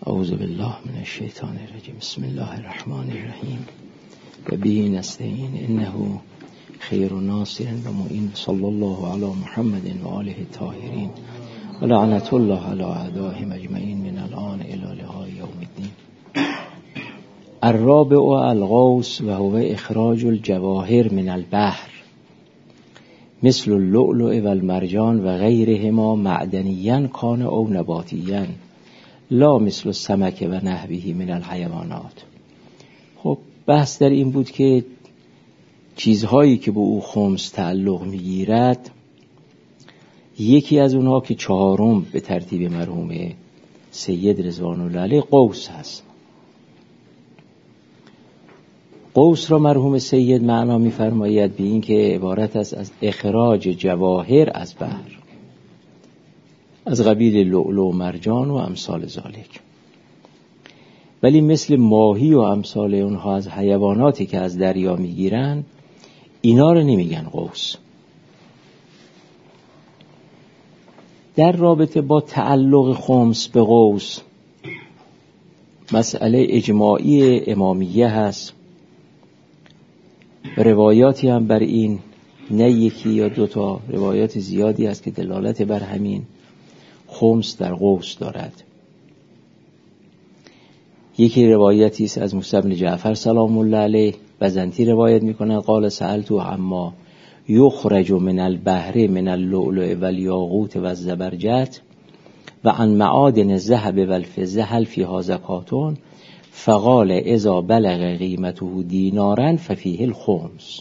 اعوذ بالله من الشیطان الرجیم. بسم الله الرحمن الرحیم و به نستعین انه خیر ناصر و معین. صلی الله علی محمد و آله الطاهرین و لعنت الله علی اعدائهم اجمعین من الان الی لقاء یوم الدین. الرابع الغوث و هو اخراج الجواهر من البحر مثل اللؤلؤ و المرجان و غیرهما معدنیاً کان او نباتیاً لا مثل السمک و نحوه من الحیوانات. خب بحث در این بود که چیزهایی که به او خمس تعلق میگیرد، یکی از اونها که چهارم به ترتیب مرحوم سید رضوان الله علیه قوس هست. قوس را مرحوم سید معنا می‌فرماید به این که عبارت است از اخراج جواهر از بحر، از قبیل لؤلؤ و مرجان و امثال ذالک. ولی مثل ماهی و امثال اونها از حیواناتی که از دریا میگیرن، اینا رو نمیگن قوس. در رابطه با تعلق خمس به قوس مسئله اجماعی امامیه هست. روایاتی هم بر این، نه یکی یا دوتا، روایات زیادی است که دلالت بر همین خمس در قوس دارد. یکی روایتی است از موسی بن جعفر سلام الله علیه، بزنتی روایت میکنه قال سألتو عما یخرج من البحر من اللؤلؤ و الیاقوت و الزبرجد و عن معادن الذهب و الفضه هل فیها زکاتون فقال اذا بلغ قیمته دینارا ففیه الخمس.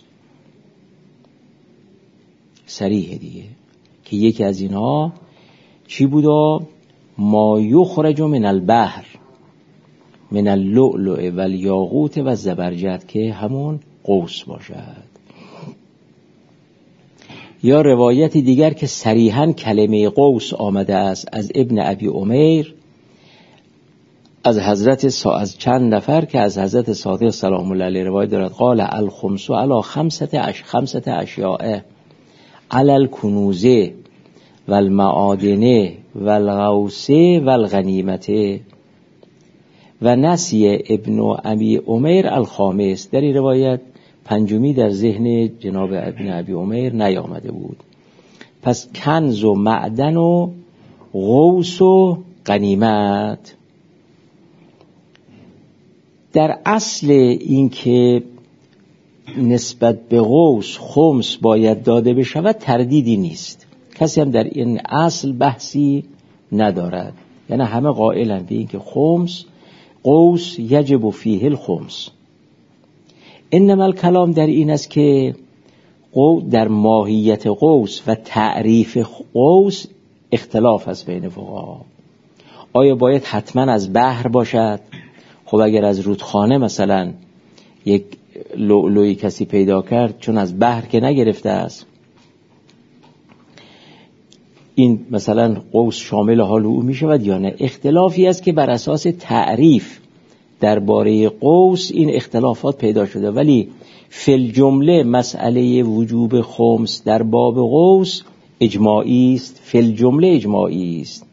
صریح دیگه که یکی از اینها چی بودا؟ ما یخرج من البحر من اللؤلؤ و الیاقوت و الزبرجد، که همون قوس باشد. یا روایت دیگر که صریحاً کلمه قوس آمده است از ابن ابی عمیر از حضرت از چند نفر که از حضرت صادق سلام الله علیه روایت دارد قال الخمس علی خمسة اشیاء علی الکنوز و المعادن و الغوث و الغنیمت و نسی ابن ابی عمیر الخامس. در این روایت پنجمی در ذهن جناب ابن ابی عمیر نیامده بود. پس کنز و معدن و غوث و غنیمت. در اصل این که نسبت به غوث خمس باید داده بشود تردیدی نیست، کسی هم در این اصل بحثی ندارد. یعنی همه قائلند به این که خمس قوس یجب فیه الخمس. انما الکلام در این است که در ماهیت قوس و تعریف قوس اختلاف است بین فقها. آیا باید حتما از بحر باشد؟ خب اگر از رودخانه مثلا یک لؤلؤی کسی پیدا کرد، چون از بحر که نگرفته است، این مثلا قوس شامل حال او می شود یا نه؟ اختلافی است که بر اساس تعریف درباره قوس این اختلافات پیدا شده. ولی فی الجمله مسئله وجوب خمس در باب قوس اجماعی است، فی الجمله اجماعی است.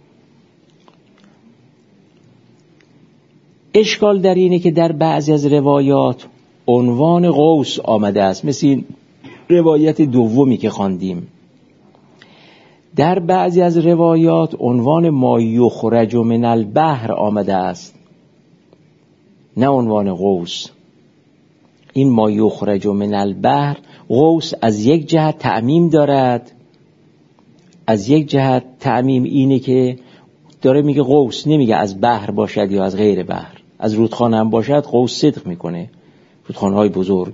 اشکال در اینه که در بعضی از روایات عنوان قوس آمده است، مثل این روایت دومی که خواندیم. در بعضی از روایات عنوان ما یخرج من البحر آمده است، نه عنوان قوس. این ما یخرج من البحر، قوس از یک جهت تعمیم دارد، از یک جهت تعمیم اینه که داره میگه قوس، نمیگه از بحر باشد یا از غیر بحر. از رودخانه هم باشد قوس صدق میکنه، رودخانه های بزرگ.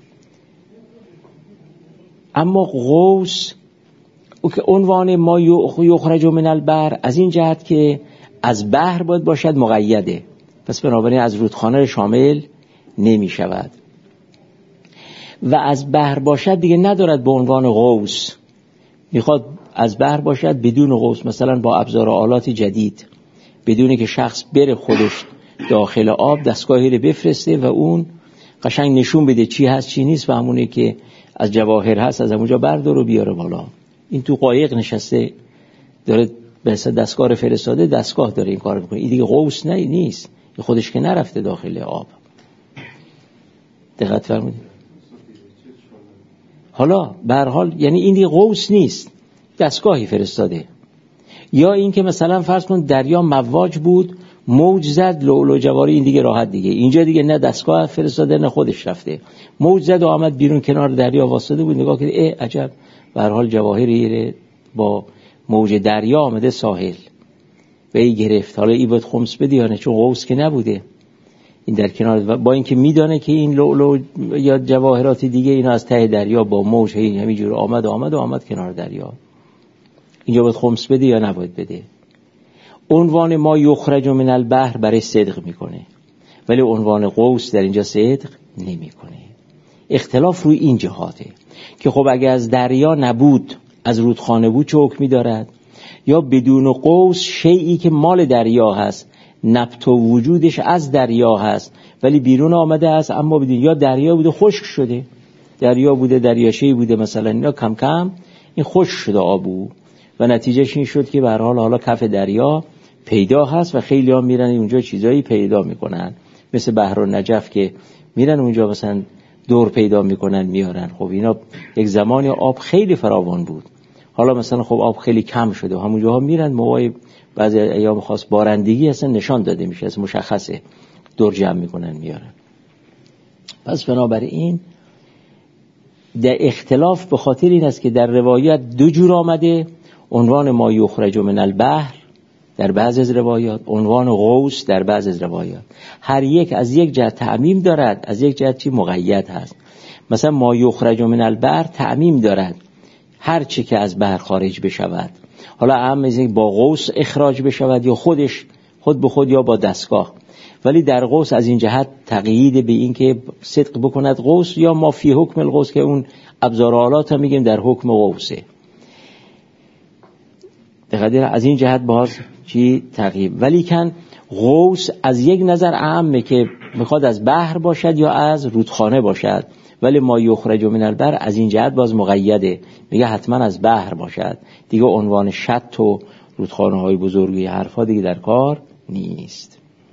اما قوس او که عنوان ما یخرج من البحر از این جهت که از بحر باید باشد مقیده، پس بنابراین از رودخانه شامل نمی شود. و از بحر باشد دیگه ندارد به عنوان قوس، میخواد از بحر باشد بدون قوس، مثلا با ابزار و آلات جدید، بدونی که شخص بره خودش داخل آب دستگاهی رو بفرسته و اون قشنگ نشون بده چی هست چی نیست و همونه که از جواهر هست از همونجا بردار و بیاره بالا. این تو قایق نشسته داره به حساب دستگاه فرستاده، دستگاه داره این کار میکنه. این دیگه قوس نیست، خودش که نرفته داخل آب. دقت فرمودید؟ حالا به هر حال یعنی این دیگه قوس نیست، دستگاهی فرستاده. یا این که مثلا فرض کن دریا مواج بود، موج زد، لؤلؤ جواری، این دیگه راحت دیگه. اینجا دیگه نه دستگاه فرستاده نه خودش رفته، موج زد و آمد بیرون کنار دریا واسطه بود، نگاه کرد ای عجب، به هر حال جواهری با موج دریا آمده ساحل و ای گرفت. حالا ای باید خمس بدی یا نه، چون قوس که نبوده این در کنار، با اینکه میدانه که این لؤلؤ یا جواهرات دیگه اینا از ته دریا با موج همینجور آمد کنار دریا. اینجا باید خمس بده یا نباید بده؟ عنوان ما یخرج من البحر برای صدق میکنه، ولی عنوان قوس در اینجا صدق نمیکنه. اختلاف روی این جهاته که خب اگه از دریا نبود، از رودخانه بود، چه حکمی دارد؟ یا بدون قوس شیئی که مال دریا هست، نبت و وجودش از دریا هست ولی بیرون آمده است، اما بدون، یا دریا بوده خشک شده، دریا بوده دریاچه‌ای بوده مثلا، اینا کم کم این خشک شده آبو و نتیجهش این شد که به هر حال حالا کف دریا پیدا هست و خیلی ها میرن اونجا چیزایی پیدا میکنن، مثل بحر النجف که میرن اونجا مثلا دور پیدا میکنن میارن. خب اینا یک زمانی آب خیلی فراوان بود، حالا مثلا خب آب خیلی کم شده و همونجاها میرن موقع بعضی ایام خاص بارندگی اصلا نشان داده میشه، اصلا مشخصه، دور جمع میکنن میارن. پس بنابراین در اختلاف به خاطر این است که در روایت دو جور آمده، عنوان ما یخرج من البحر در بعض از روایات، عنوان قوس در بعض از روایات. هر یک از یک جهت تعمیم دارد، از یک جهت چی مقید هست. مثلا ما یخرج من البحر تعمیم دارد، هر چی که از بحر خارج بشود، حالا اهم از این با قوس اخراج بشود یا خودش خود به خود یا با دستگاه. ولی در قوس از این جهت تقیید به این که صدق بکند قوس، یا ما فی حکم القوس که اون ابزار آلات هم میگیم در حکم قوسه. دقیقاً از این جهت باز چی تقیید. ولی کن قوس از یک نظر عامه که میخواد از بحر باشد یا از رودخانه باشد، ولی ما یخرج من البحر از این جهت باز مقیده، میگه حتما از بحر باشد دیگه، عنوان شط و رودخانه های بزرگی حرفا دیگه در کار نیست.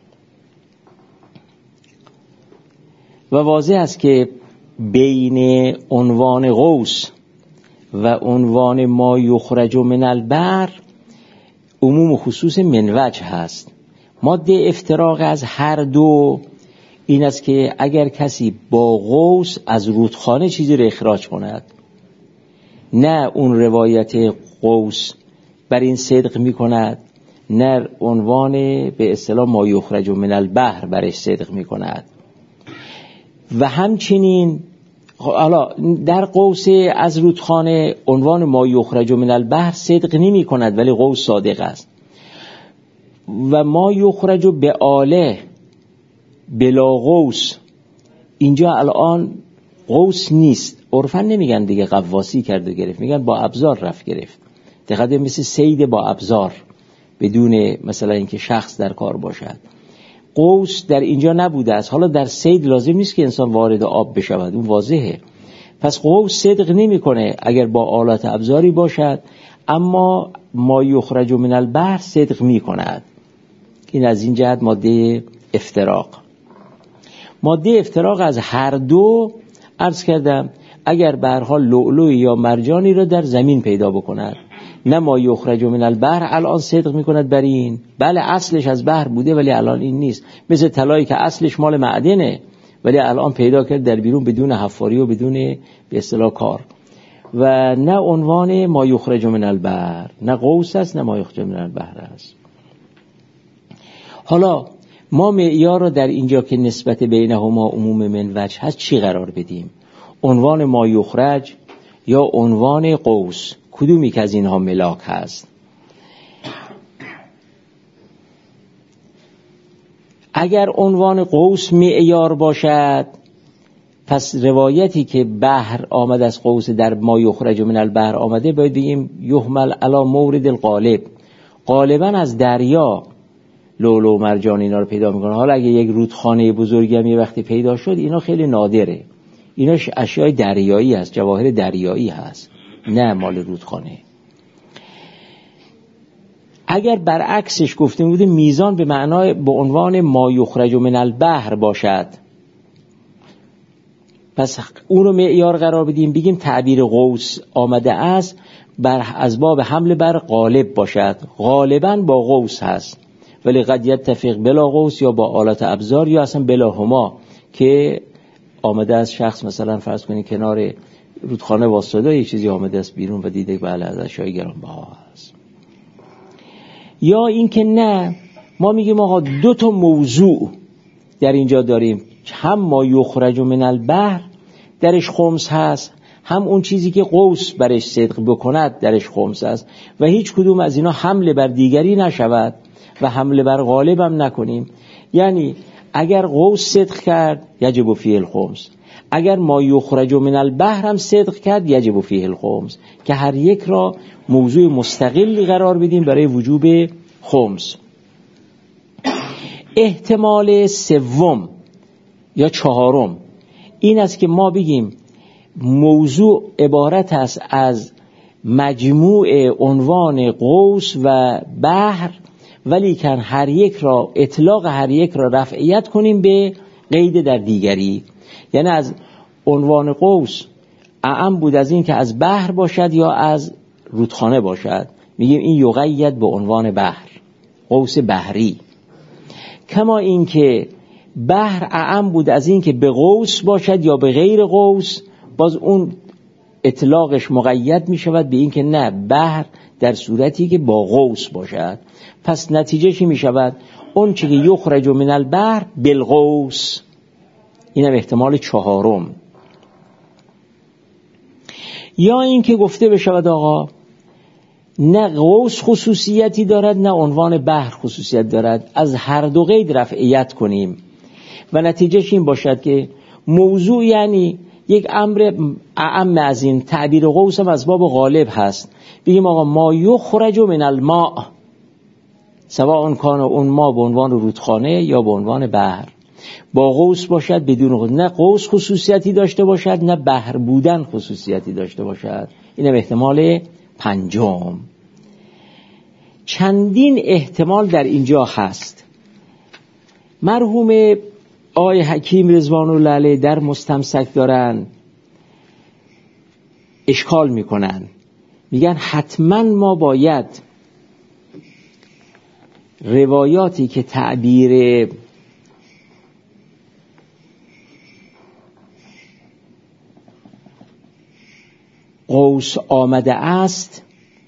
و واضح است که بین عنوان قوس و عنوان ما یخرج من البحر عموم و خصوص منوج هست. ماده افتراق از هر دو این است که اگر کسی با قوس از رودخانه چیزی رو اخراج کند، نه اون روایت قوس بر این صدق می کند، نه عنوان به اصطلاح ما یخرج من البحر برش صدق می کند. و همچنین حالا در قوس از رودخانه عنوان ما یخرج من البحر صدق نمی کند ولی قوس صادق است. و ما یخرج به آله بلا قوس، اینجا الان قوس نیست، عرفاً نمیگن دیگه قواسی کرد و گرفت، میگن با ابزار رفت گرفت. دقیقاً مثل صید با ابزار بدون مثلا اینکه شخص در کار باشد. قوس در اینجا نبوده است. حالا در صید لازم نیست که انسان وارد آب بشود، اون واضحه. پس قوس صدق نمیکنه اگر با آلات ابزاری باشد، اما ما یخرج من البحر صدق میکند. این از این جهت ماده افتراق. ماده افتراق از هر دو عرض کردم، اگر به هر حال لؤلؤ یا مرجانی را در زمین پیدا بکند، نه ما یخرج من البحر الان صدق میکند بر این، بله اصلش از بحر بوده ولی الان این نیست، مثل طلایی که اصلش مال معدنه ولی الان پیدا کرد در بیرون بدون حفاری و بدون به اصطلاح کار. و نه عنوان ما یخرج من البحر، نه قوس است نه ما یخرج من البحر است. حالا ما معیار را در اینجا که نسبت بینهما عموم من وجه هست چی قرار بدیم؟ عنوان ما یخرج یا عنوان قوس؟ کدومی که از اینها ملاک هست؟ اگر عنوان قوس معیار باشد، پس روایتی که بحر آمد از قوس در ما یخرج من البحر آمده، باید بگیم یحمل علی مورد الغالب، غالبا از دریا لؤلؤ و مرجان اینا رو پیدا میکنه. حالا اگه یک رودخانه بزرگی هم یه وقتی پیدا شد، اینا خیلی نادره، اینا اشیاء دریایی هست، جواهر دریایی هست، نه مال رودخانه. اگر برعکسش گفتیم بودیم میزان به معنای به عنوان ما یخرج من البحر باشد، پس اون رو معیار قرار بدیم، بگیم تعبیر قوس آمده است از باب حمل بر غالب باشد، غالباً با قوس هست، ولی قد یتفق بلا قوس یا با آلات ابزار یا اصلا بلا هما، که آمده از شخص مثلا فرض کنید کنار رودخانه واسطه یه چیزی آمده است بیرون و دیده بله از اشیاء گرانبها است. یا این که نه، ما میگیم آقا دو تا موضوع در اینجا داریم، هم ما یخرج من البحر درش خمس هست، هم اون چیزی که قوس برش صدق بکند درش خمس هست و هیچ کدوم از اینا حمله بر دیگری نشود و حمله بر غالب هم نکنیم. یعنی اگر قوس صدق کرد یجب فیه الخمس، اگر ما یخرج من البحر هم صدق کرد یجب فیه الخمس، که هر یک را موضوع مستقلی قرار بدیم برای وجوب خمس. احتمال سوم یا چهارم این است که ما بگیم موضوع عبارت است از مجموع عنوان قوس و بحر، ولی کن هر یک را اطلاق هر یک را رفعیت کنیم به قید در دیگری. یعنی از عنوان قوس اعم بود از این که از بحر باشد یا از رودخانه باشد، میگیم این یقید به عنوان بحر، قوس بحری. کما این که بحر اعم بود از این که به قوس باشد یا به غیر قوس، باز اون اطلاقش مقید می شود به این که نه، بحر در صورتی که با قوس باشد. پس نتیجه چی می شود؟ اون چی که یخرج من البحر بالقوس. اینم احتمال چهارم. یا این که گفته بشود آقا نه قوس خصوصیتی دارد نه عنوان بحر خصوصیت دارد، از هر دو قید رفعیت کنیم و نتیجهش این باشد که موضوع یعنی یک امر اعم از این، تعبیر قوس هم از باب غالب هست، بگیم آقا ما یخرج من الماء، سواء کان اون ما به عنوان رودخانه یا به عنوان بحر، با قوس باشد بدون قوس، نه قوس خصوصیتی داشته باشد نه بحر بودن خصوصیتی داشته باشد. اینم احتمال پنجم. چندین احتمال در اینجا هست. مرحوم آقای حکیم رضوان الله علیه در مستمسک دارن اشکال میکنن، میگن حتما ما باید روایاتی که تعبیر قوس آمده است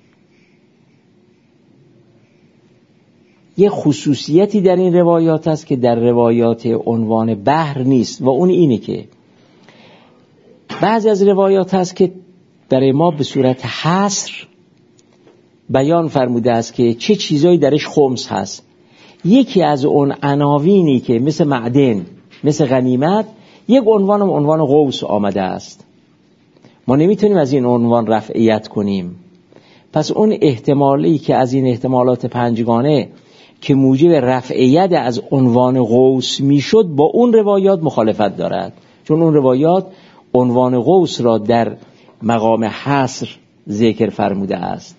یه خصوصیتی در این روایات است که در روایات عنوان بحر نیست، و اون اینه که بعضی از روایات هست که برای ما به صورت حصر بیان فرموده است که چه چیزایی درش خمس هست. یکی از اون عناوینی که مثل معدن، مثل غنیمت، یک عنوان قوس آمده است، ما نمیتونیم از این عنوان رفعیت کنیم. پس اون احتمالی که از این احتمالات پنجگانه که موجب رفعیت از عنوان قوس میشد با اون روایات مخالفت دارد، چون اون روایات عنوان قوس را در مقام حصر ذکر فرموده است.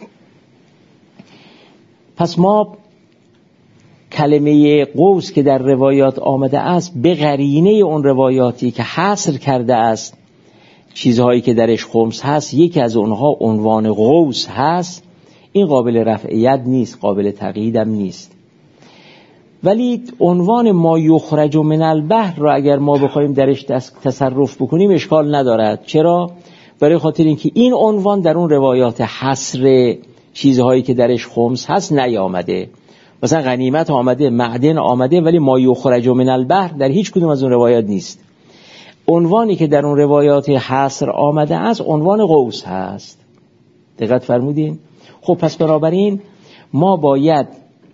پس ما کلمه قوس که در روایات آمده است به قرینه اون روایاتی که حصر کرده است چیزهایی که درش خمس هست، یکی از اونها عنوان قوس هست، این قابل رفعیت نیست، قابل تقیید هم نیست. ولی عنوان ما یخرج من البحر را اگر ما بخوایم درش تصرف بکنیم اشکال ندارد. چرا؟ برای خاطر اینکه این عنوان در اون روایات حصر چیزهایی که درش خمس هست نیامده. مثلا غنیمت آمده، معدن آمده، ولی ما یخرج من البحر در هیچ کدوم از اون روایات نیست. عنوانی که در اون روایات حصر آمده است عنوان قوس هست. دقت فرمودین؟ خب پس بنابراین ما باید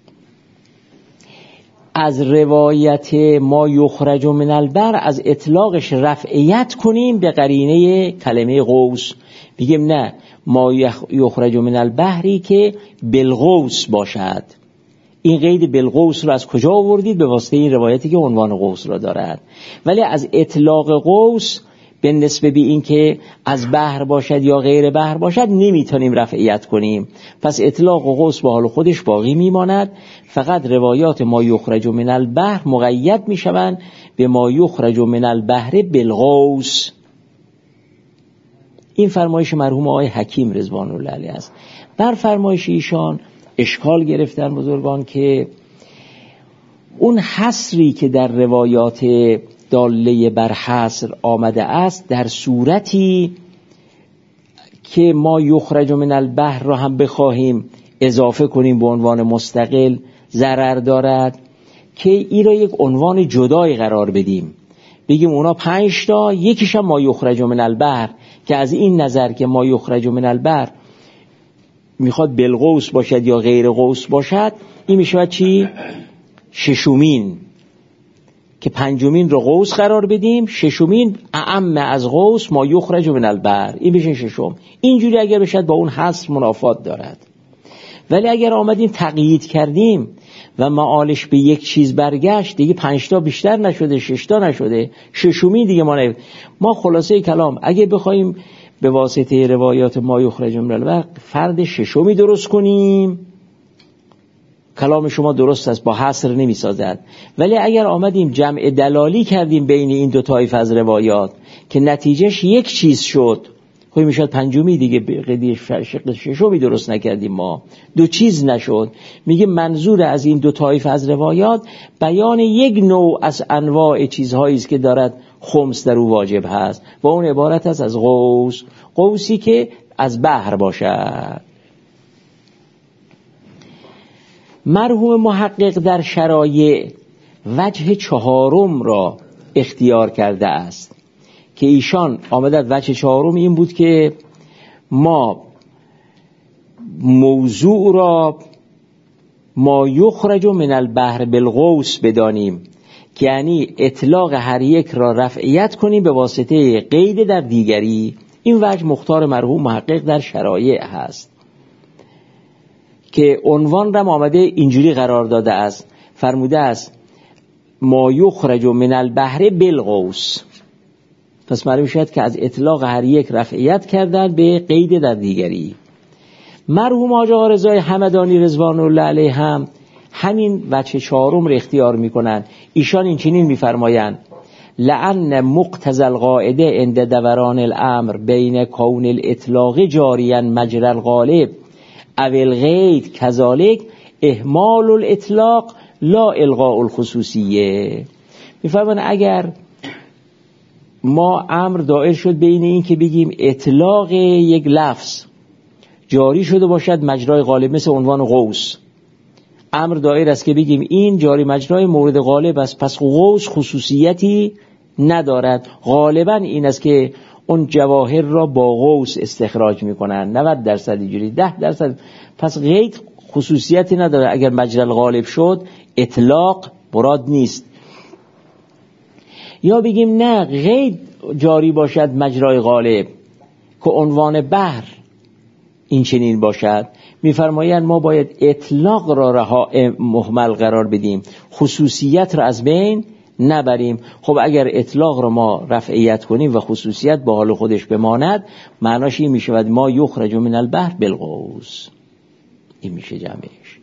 از روایت ما یخرج من البحر از اطلاقش رفعیت کنیم به قرینه کلمه قوس، بگیم نه، ما یخرج من البحری که بالقوس باشد. این قید بالقوس رو از کجا آوردید؟ به واسطه این روایتی که عنوان قوس را دارد. ولی از اطلاق قوس به نسبت به این که از بحر باشد یا غیر بحر باشد نمیتونیم رفعیت کنیم. پس اطلاق و غوث به حال خودش باقی میماند، فقط روایات ما یخرج من البحر مقید میشوند به ما یخرج من البحر بالغوث. این فرمایش مرحوم آقای حکیم رضوان الله علیه است. بر فرمایش ایشان اشکال گرفتن بزرگان که اون حصری که در روایات داله بر حصر آمده است در صورتی که ما یخرج من البحر را هم بخواهیم اضافه کنیم به عنوان مستقل ضرر دارد که این را یک عنوان جدایی قرار بدیم، بگیم اونا 5 تا، یکیش هم ما یخرج من البحر، که از این نظر که ما یخرج من البحر میخواد بالغوث باشد یا غیر غوث باشد، این میشود چی؟ 6مین، که 5مین رو غوث قرار بدیم، 6مین اعم از غوث ما یخرج من البحر، این بشه 6م. اینجوری اگر بشد با اون حصر منافات دارد. ولی اگر آمدیم تقیید کردیم و معالش به یک چیز برگشت، دیگه 5 تا بیشتر نشده، 6 تا نشده، 6مین دیگه ما خلاصه کلام اگه بخوایم به واسطه روایات ما یخرج من البحر فرد 6می درست کنیم، کلام شما درست است، با حصر نمی سازد. ولی اگر آمدیم جمع دلالی کردیم بین این دو طایفه از روایات که نتیجهش یک چیز شد، خب میشد 5می دیگه، قضیه 6می درست نکردیم، ما 2 چیز نشد. میگه منظور از این دو طایفه از روایات بیان یک نوع از انواع چیزهایی است که دارد خمس در او واجب هست و اون عبارت است از غوث، غوثی که از بحر باشد. مرحوم محقق در شرایع وجه 4 را اختیار کرده است که ایشان آمدد وجه 4 این بود که ما موضوع را ما یخرج من البحر بالغوث بدانیم، که یعنی اطلاق هر یک را رفعیت کنیم به واسطه قید در دیگری. این وجه مختار مرحوم محقق در شرایع هست که عنوان را آمده اینجوری قرار داده است، فرموده است ما یخرج من البحر بالغوث. پس معلوم شد که از اطلاق هر یک رفعیت کردن به قید در دیگری. مرحوم حاج آقا رضای همدانی رضوان الله علیه هم همین وجه 4 را اختیار میکنن. ایشان این چنین میفرمایند لأن مقتضى القاعده عند دوران الامر بین کون الاطلاق جاریا مجرى الغالب او الغید کذالک اهمال الاطلاق لا الغاء الخصوصیه. میفرمایند اگر ما امر دائر شد بین این که بگیم اطلاق یک لفظ جاری شده باشد مجرای غالب، مثل عنوان غوث، امر دائر است که بگیم این جاری مجرای مورد غالب است، پس غوث خصوصیتی ندارد. غالبا این است که اون جواهر را با غوث استخراج میکنن، 90% اینجوری، 10%. پس غید خصوصیتی نداره. اگر مجرى الغالب شد اطلاق مراد نیست. یا بگیم نه غید جاری باشد مجرای غالب که عنوان بحر این چنین باشد، میفرمایند ما باید اطلاق را رها مهمل قرار بدیم، خصوصیت را از بین نبریم. خب اگر اطلاق را ما رفعیت کنیم و خصوصیت به حال خودش بماند، معناش این میشود ما یخرج من البحر بالغوث. این میشه جمعش.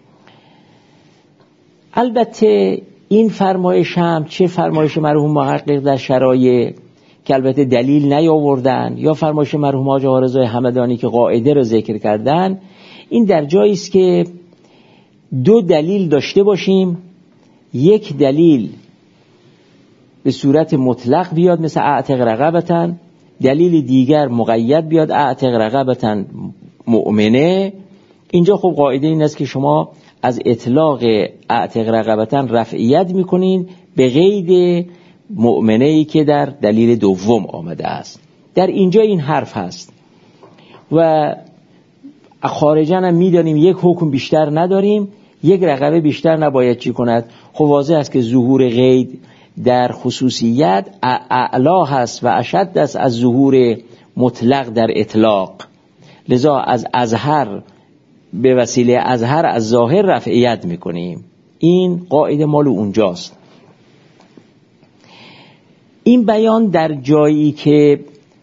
البته این فرمایش هم چه فرمایش مرحوم محقق در شرایع که البته دلیل نیاوردن، یا فرمایش مرحوم حاج آقا رضای همدانی که قاعده را ذکر کردن، این در جایی است که 2 دلیل داشته باشیم. یک دلیل به صورت مطلق بیاد مثل اعتق رقبتن، دلیل دیگر مقید بیاد اعتق رقبتن مؤمنه. اینجا خب قاعده این است که شما از اطلاق اعتق رقبتن رفعیت میکنین به قید مؤمنه‌ای که در دلیل دوم آمده است. در اینجا این حرف هست و خارجاً هم میدانیم یک حکم بیشتر نداریم، یک رقبه بیشتر نباید چی کند. خب واضح است که ظهور قید در خصوصیت اعلا هست و اشد است از ظهور مطلق در اطلاق، لذا از اظهر به وسیله اظهر از ظاهر رفعیت میکنیم. این قاعده مال اونجاست. این بیان در جایی که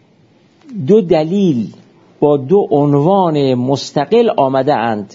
دو دلیل با دو عنوان مستقل آمده اند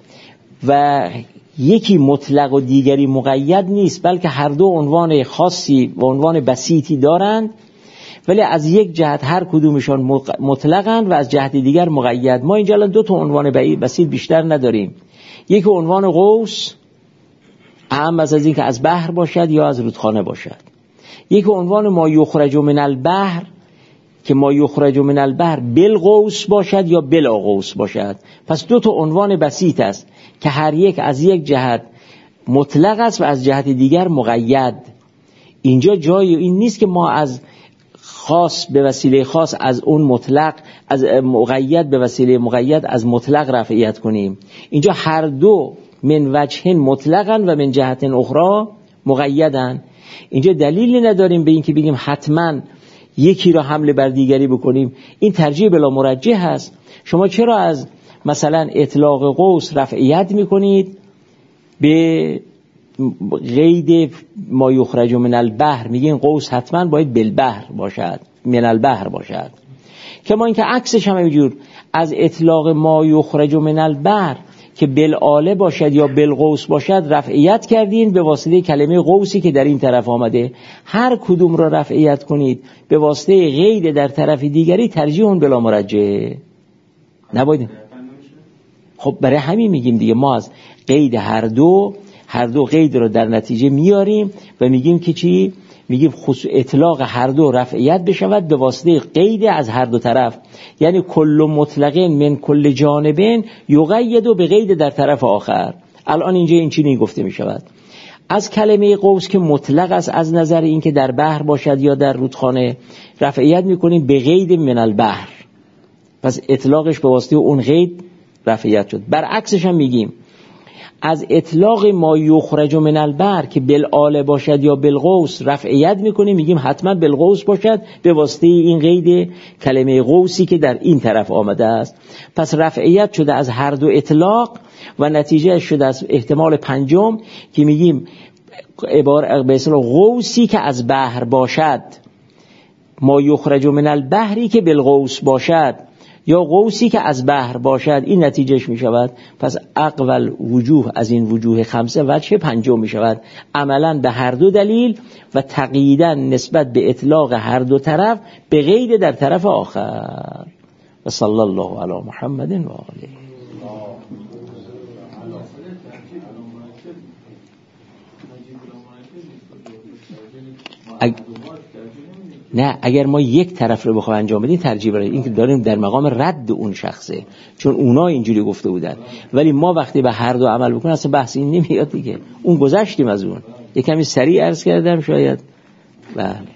و یکی مطلق و دیگری مقید نیست، بلکه هر دو عنوان خاصی و عنوان بسیطی دارند، ولی از یک جهت هر کدومشان مطلقند و از جهت دیگر مقید. ما اینجا الان دو تا عنوان بسیط بیشتر نداریم. یکی عنوان قوس، اهم از این که از بحر باشد یا از رودخانه باشد. یکی عنوان ما یخرج من البحر که ما یخرج من البحر بالقوس باشد یا بلا قوس باشد. پس دو تا عنوان بسیط است که هر یک از یک جهت مطلق است و از جهت دیگر مقید. اینجا جای این نیست که ما از خاص به وسیله خاص از اون مطلق، از مقید به وسیله مقید از مطلق رفعیت کنیم. اینجا هر دو من وجه مطلقاً و من جهت اخرى مقیدن. اینجا دلیلی نداریم به این که بگیم حتما یکی را حمله بر دیگری بکنیم. این ترجیح بلا مرجح هست. شما چرا از مثلا اطلاق قوس رفعیت میکنید به قید ما یخرج من البحر؟ میگین قوس حتما باید بالبحر باشد، من البحر باشد. که ما اینکه عکسش هم اینجور از اطلاق ما یخرج من البحر که بالآله باشد یا بالقوس باشد رفعیت کردین به واسطه کلمه قوسی که در این طرف آمده. هر کدوم را رفعیت کنید به واسطه قید در طرف دیگری ترجیح بلا مرجح نباید. خب برای همین میگیم دیگه ما از قید هر دو قید رو در نتیجه میاریم و میگیم که چی؟ میگیم اطلاق هر دو رفعیت بشود به واسطه قید از هر دو طرف. یعنی کل مطلق من کل جانبین یقید به قید در طرف آخر. الان اینجا این چنین گفته میشود از کلمه قوس که مطلق است از نظر این که در بحر باشد یا در رودخانه، رفعیت میکنیم به قید من البحر. پس اطلاقش به واسطه اون قید رفعیت شد. برعکسش هم میگیم از اطلاق ما یخرج من البحر که بالآله باشد یا بالقوس رفعیت میکنیم، میگیم حتما بالقوس باشد به واسطه این قید کلمه قوسی که در این طرف آمده است. پس رفعیت شده از هر دو اطلاق و نتیجه شده از احتمال پنجم که میگیم به اصطلاح قوسی که از بحر باشد، ما یخرج من البحری که بالقوس باشد یا قوسی که از بحر باشد، این نتیجهش می شود. پس اقول وجوه از این وجوه خمسه وجه پنجم می شود عملا به هر دو دلیل و تقییدا نسبت به اطلاق هر دو طرف به قید در طرف آخر. و صلی الله علی محمد و آله. نه اگر ما یک طرف رو بخوایم انجام بدیم ترجیح برای این که داریم در مقام رد اون شخصه، چون اونا اینجوری گفته بودن. ولی ما وقتی به هر دو عمل بکنیم اصلا بحث این نمیاد دیگه، اون گذشتیم از اون. یه کمی سریع عرض کردم شاید. بله